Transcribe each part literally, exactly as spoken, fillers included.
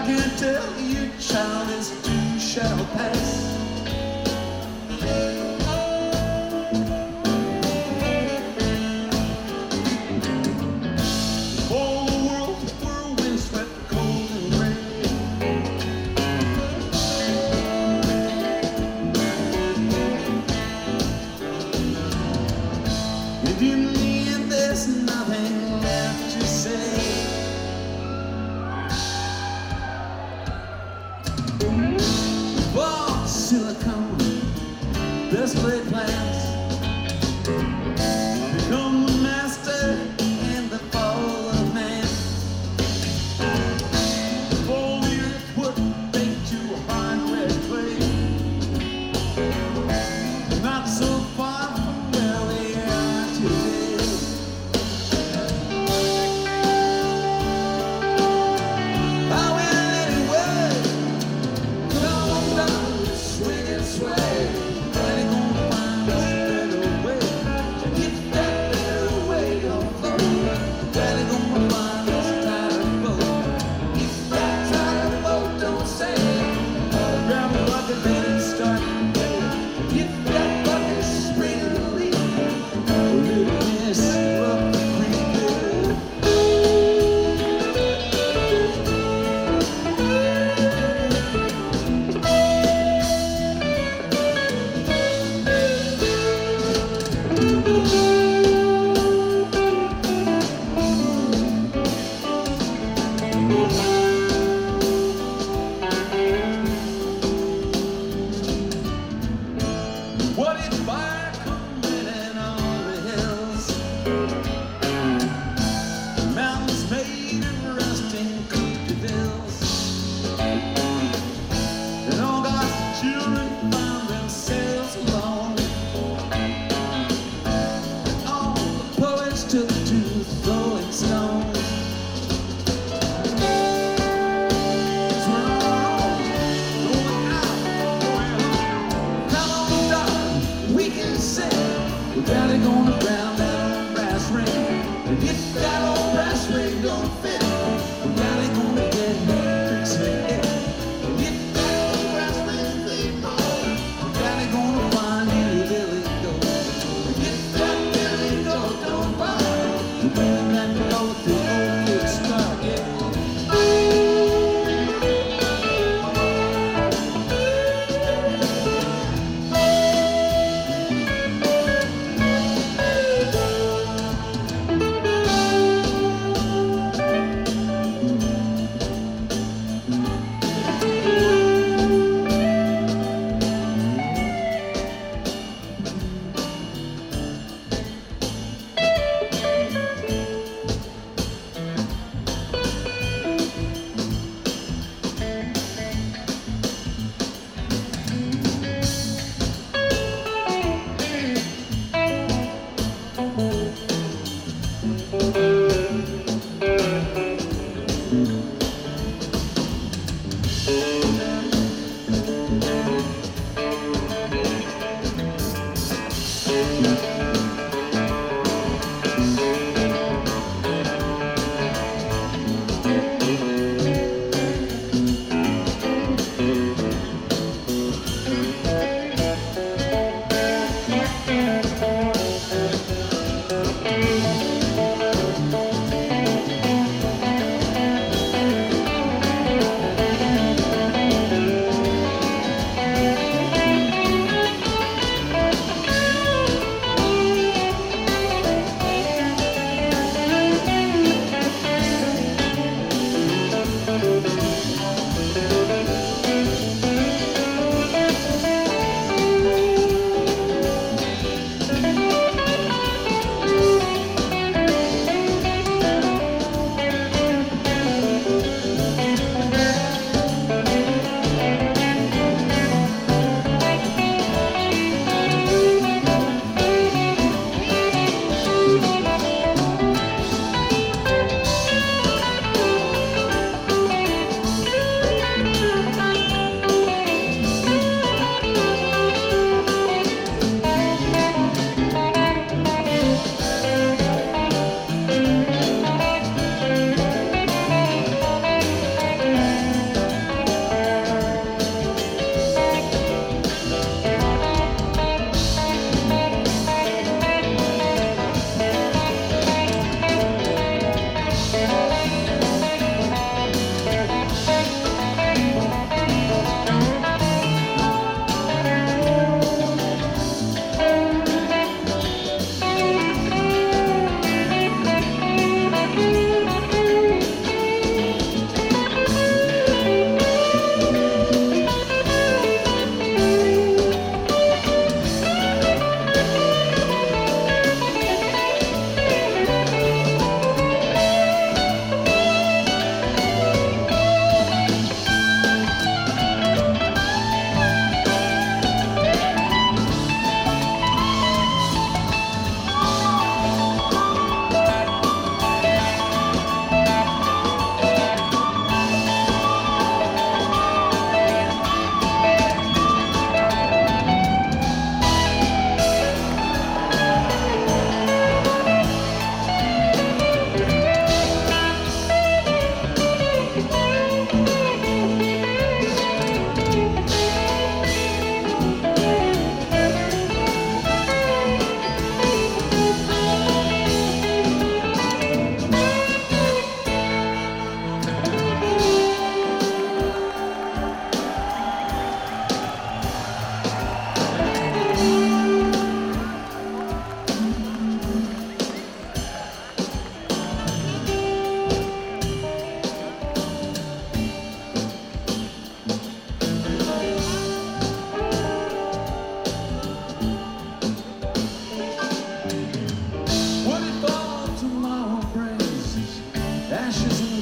can't tell you, child, this too shall pass. All the world's whirlwind swept cold and rain. And in the end, there's nothing left to say. Bought silicone, best laid plans, become the master in the fall of man. Before the earth would bake to a fine red clay, not so far from where we are today. I will anyway. Come on down, swing and sway. Daddy gonna find us a better way. And if that better way don't flow, Daddy gonna find us a tighter boat. If that tighter boat don't sail, grab a bucket and start the day. If that bucket's spring the leak, little miss up the creek. What if fire come raining on the hills? Mountains made of rusting cookie bills. And all God's children found themselves alone. And all the poets took to throwing stones. 'Cause we're all going out, going home. Come on, darling, we can sing. Well, Daddy gonna drown that old brass ring. And if that old brass ring don't fit, well, Daddy gonna get fixing it. And if that old brass ring ain't more, well, Daddy gonna find you a Billy Goat. And if that Billy Goat don't buy, well, bring that goat to old Woodstock, yeah.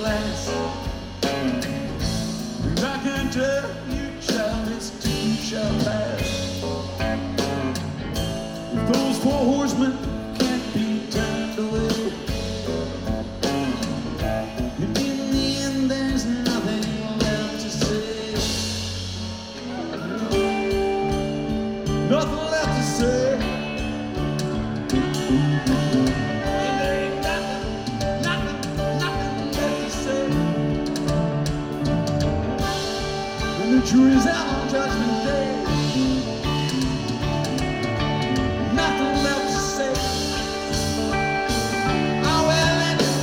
glass. And I can tell you, child, this too shall pass. If those four horsemen can't be turned away, and in the end there's nothing left to say. Nothing left to say. And there ain't nothing, nothing, nothing left to say. And the jury's out on Judgment Day. Nothing left to say. Oh, well,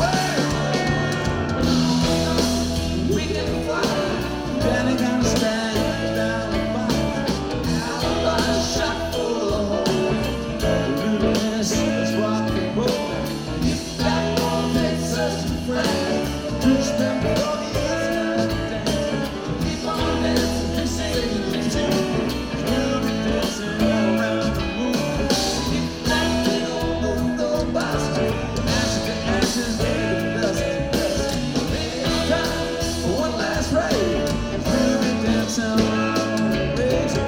anyway, we can fly. Daddy gonna stand down the bar. Out by a shot full of holes. Luminous as rock and roll. If that one makes us friends, to spend all the years dancing. Keep on dancing and singing the tune. We'll be dancing all around the moon. If that big old moon go bust, ashes to ashes, baby, dust to dust. Maybe it's time for one last ride. We'll be dancing around the bridge.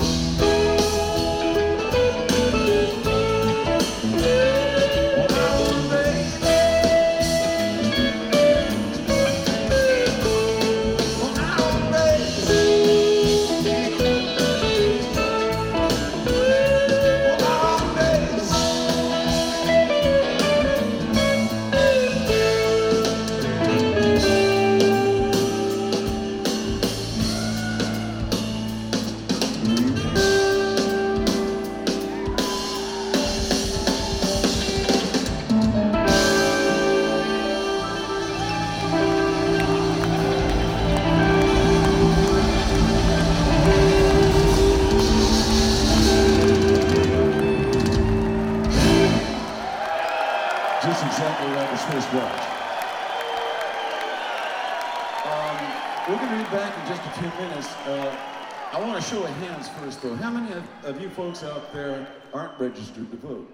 Just exactly like a Swiss watch. Um, we're going to be back in just a few minutes. Uh, I want to show of hands first, though. How many of, of you folks out there aren't registered to vote?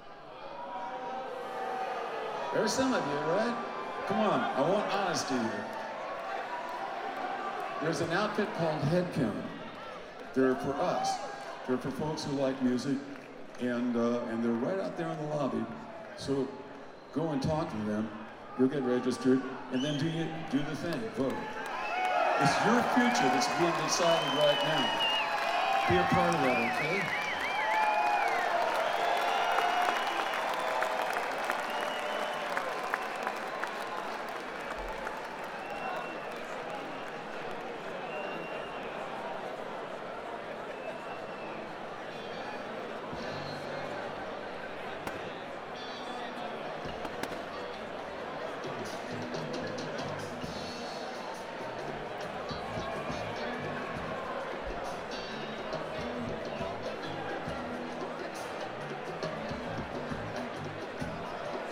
There's some of you, right? Come on, I want honesty here. There's an outfit called Headcount. They're for us. They're for folks who like music, and uh, and they're right out there in the lobby. So go and talk to them. You'll get registered, and then do you do the thing. Vote. It's your future that's being decided right now. Be a part of that, okay?